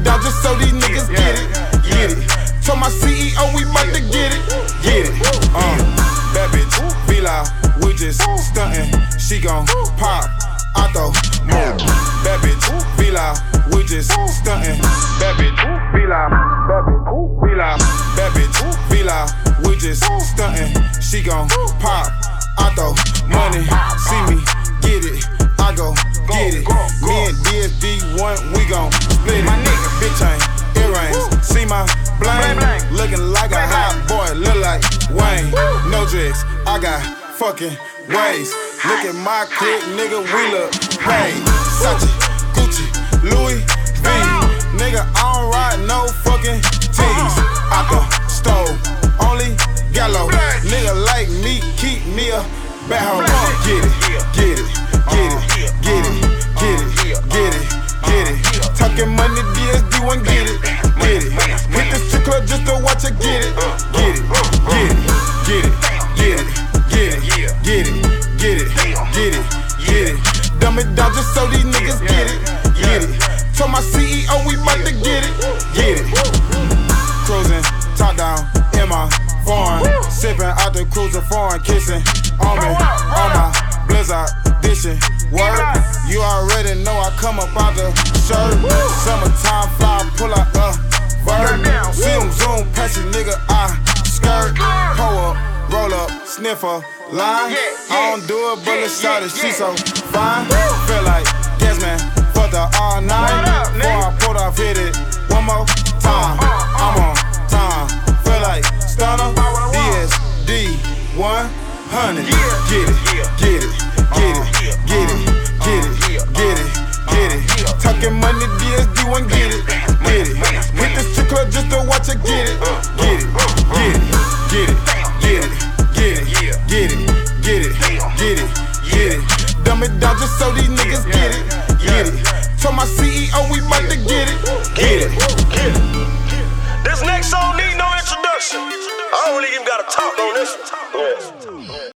down just so these niggas get it. Get it. Told my CEO we bout to get it. Get it. Bad bitch, Vila, we just stuntin'. She gon' pop. Otto, move. Bad bitch, Vila, we just stuntin'. Bad bitch, Vila, bad bitch, Vila, bad bitch, Vila, we just stuntin'. She gon' pop. Otto, money, see me, get it. I go, get it. Me and DSD1, we gon' split it. Bitch ain't earrings, see my bling. Looking like a hot boy, look like Wayne. No dreads, I got fucking waves. Look at my clip, nigga, we look paid. Sachi, Gucci, Louis V. Nigga, I don't ride no fucking tees. Out the stove, only gallo. Nigga like me, keep me a bad hoe. Get it, get it, get it, get it, get it, get it, get it. Talking money, DSD1, get it, get it. Hit the strip club just to watch her get it, get it, get it, get it, get it, get it, get it, get it, get it, get it. Dumb it down just so these niggas get it, get it. Told my CEO we bout to get it, get it. Cruising, top down, in my foreign. Sipping out the cruiser, foreign, kissing on me, on my blizzard, dishing. Word, you already know I come up out the shirt. Summertime fly, pull out the bird. Zoom, zoom, pass it, nigga, I skirt. Pull up, roll up, sniffer, line. I don't do it, but it's shawty, she so fine. Feel like gas man, fucked her all night. Before I pulled off, hit it one more time. I'm on time, feel like stunner. DSD 100. Get it, get it, get it, get it, get it, get it, get it. Talking money, DSD1, get it, get it. Hit the strip club just to watch her get it, get it, get it, get it, get it, get it, get it, get it, get it, get it. Dumb it down just so these niggas get it, get it. Told my CEO we bout to get it, get it, get it. This next song need no introduction. I don't really even gotta talk on this one.